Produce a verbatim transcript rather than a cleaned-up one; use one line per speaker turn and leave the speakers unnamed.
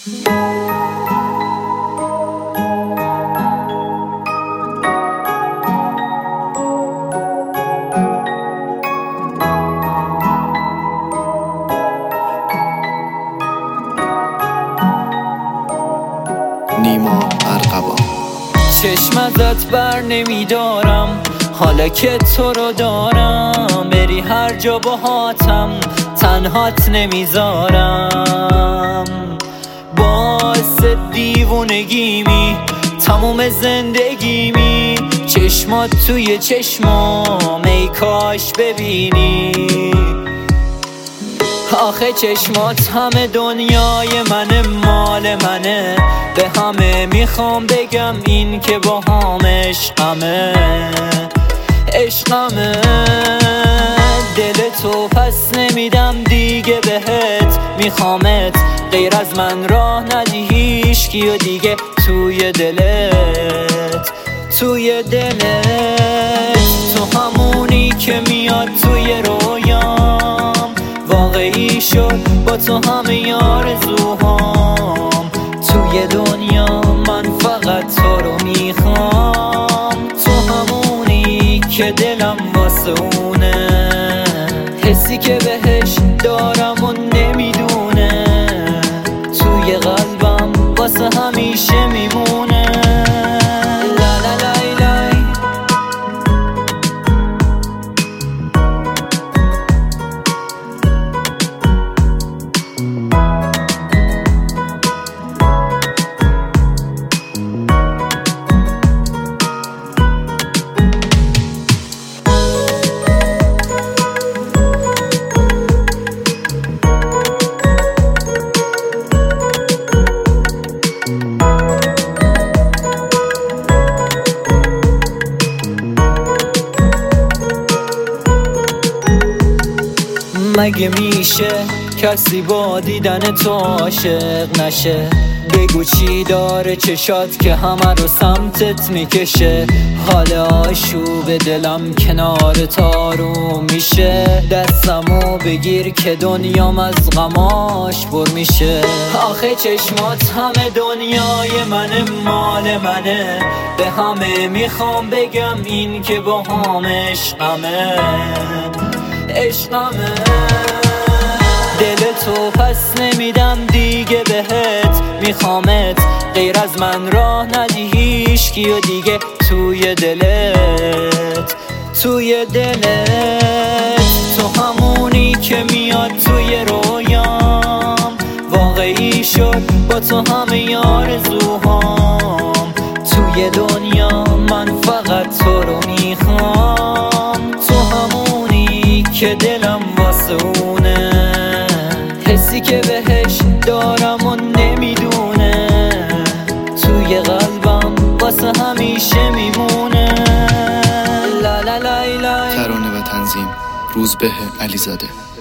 نیما ارغوان.
چشم ازت بر نمیدارم حالا که تو رو دارم، بری هر جا باهاتم تنهات نمیذارم. باعث دیوونگیمی تموم زندگیمی، چشمات توی چشمام ای کاش ببینی. آخه چشمات همه دنیای منه، مال منه، به همه میخوام بگم این که با هم عشقمه عشقمه. دل تو پس نمیدم دیگه بهت، میخوامت غیر از من راه ندی هیچکی و دیگه توی دلت توی دلت. تو همونی که میاد توی رویام، واقعی شد با تو همه آرزوهام. توی دنیا من فقط تو رو میخوام، تو همونی که دلم واسه اونه، حسی که بهش دارم و نمیدونه، توی قلبم واسه همیشه میمونه. لا لا لای لای. مگه میشه کسی با دیدن تو عاشق نشه؟ بگو چی داره چشات که همه رو سمتت میکشه؟ حال آشوب دلم کنار تارو میشه، دستمو بگیر که دنیام از غماش پر میشه. آخه چشمات همه دنیای منه، مال منه، به همه میخوام بگم این که با هم عشقمه عشقمه. دل تو پس نمیدم دیگه بهت، میخوامت غیر از من راه ندی هیچکی و دیگه توی دلت توی دلت. تو همونی که میاد توی رویام، واقعی شد با تو همه آرزوهام. توی دنیا من فقط تو رو میخوام، تو همونی که دلم واسه اونه، حسی که بهش دارم و نمیدونه، توی قلبم واسه همیشه میمونه. لا لا لای لای.
ترانه و تنظیم روزبه علیزاده.